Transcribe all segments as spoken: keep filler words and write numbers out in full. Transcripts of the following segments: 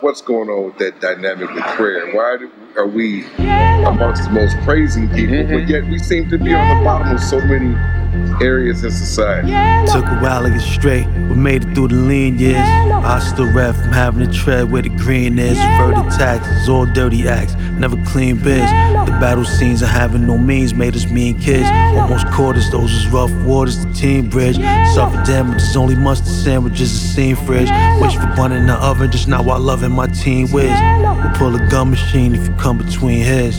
What's going on with that dynamic with prayer? Why do, are we amongst the most praising people, mm-hmm. but yet we seem to be on the bottom of so many areas in society? Took a while to get straight, but made it through the lean years. I still rap from having to tread where the green is. Further taxes, all dirty acts, never clean biz. The battle scenes of having no means made us mean kids. Almost caught us, those was rough waters, the team bridge. Suffered damages, only mustard sandwiches, a scene fridge. Wish for bun in the oven, just not while loving my teen whiz. We'll pull a gun machine if you come between his.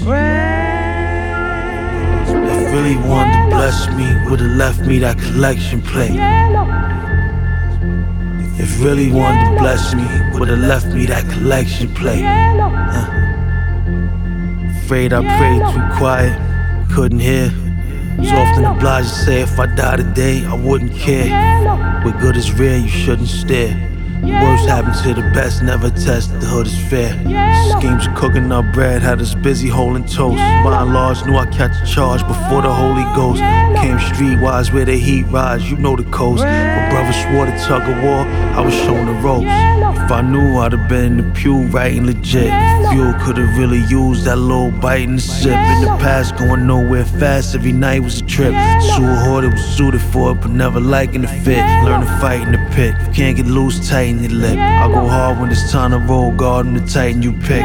If really wanted to bless me, would've left me that collection plate. If really wanted to bless me, would've left me that collection plate. uh. Afraid I prayed too quiet, couldn't hear. Was often obliged to say if I die today, I wouldn't care. What good is rare, you shouldn't stare. Worst happen to the best, never test, the hood is fair. Schemes of cooking up bread had us busy holding toast. By and large, knew I'd catch a charge before the Holy Ghost came streetwise where the heat rise, you know the coast. My brother swore to tug of war, I was showing the ropes. If I knew, I'd have been in the pew writing legit. Fuel could've really used that little bite and sip. In the past, going nowhere fast, every night was a trip. Sewer hoard, it was suited for it, but never liking the fit. Learn to fight in the pit, if you can't get loose, tighten your lip. I go hard when it's time to roll, guard them to tighten you pick.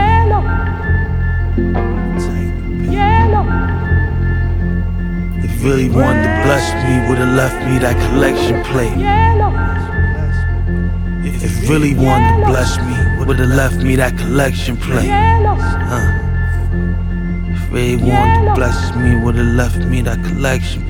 If really wanted to bless me, would've left me that collection plate. If really wanted to bless me, would've left me that collection plate. uh. If really wanted to bless me, would've left me that collection